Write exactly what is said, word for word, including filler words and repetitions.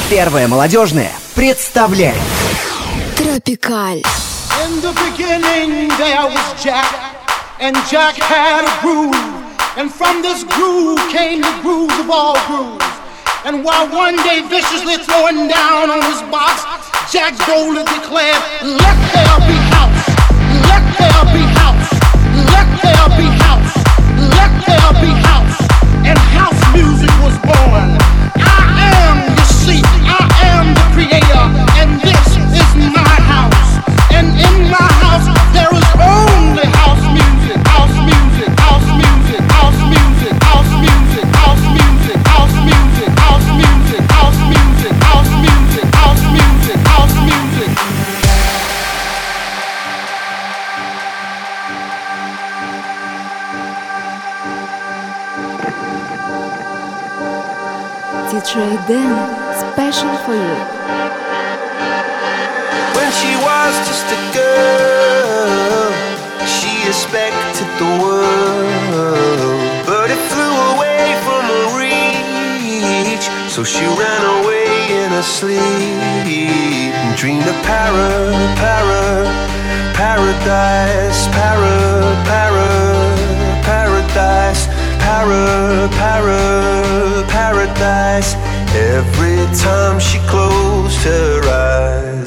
Первая молодежная представляет Тропикаль. In the beginning there was Jack, and Jack had a groove, and from this groove came the grooves of all grooves. And while one day viciously throwing down on his box, Jack boldly declared, "Let there be house, let there be house, let there be house, let there be house." And house music was born. I am, you see, I am the creator, and this is my house. And in my house there is only house music, house music, house music, house music, house music, house music, house music, house music, house music, house music, house music, house music. ди джей Dan, special for you. When she was just a girl, she expected the world, but it flew away from her reach. So she ran away in her sleep and dreamed of para, para, paradise, para, para, paradise, para, para, paradise. Every time she closed her eyes,